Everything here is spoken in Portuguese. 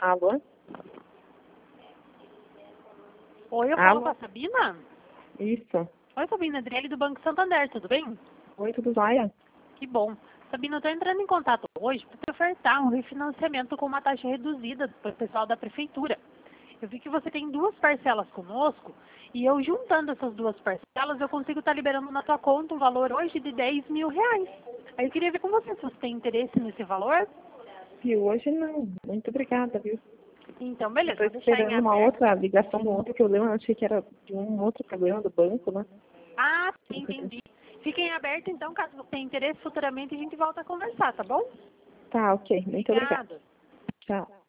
Alô? Oi, eu falo Alô? com a Sabina? Isso. Oi, Sabina, Adriele do Banco Santander, tudo bem? Oi, tudo jóia? Que bom. Sabina, eu estou entrando em contato hoje para te ofertar um refinanciamento com uma taxa reduzida para o pessoal da prefeitura. Eu vi que você tem 2 parcelas conosco e eu juntando essas 2 parcelas eu consigo estar liberando na tua conta um valor hoje de R$ 10.000. Aí eu queria ver com você se você tem interesse nesse valor. Viu? Hoje não. Muito obrigada, viu? Então, Eu beleza, tô vou deixar em esperando uma aberto. outra ligação de um outro problema. Eu achei que era de um outro problema do banco, né? Ah, sim, entendi. Fiquem abertos, então, caso você tenha interesse, futuramente a gente volta a conversar, tá bom? Tá, ok. Muito obrigada. Obrigada. Tchau.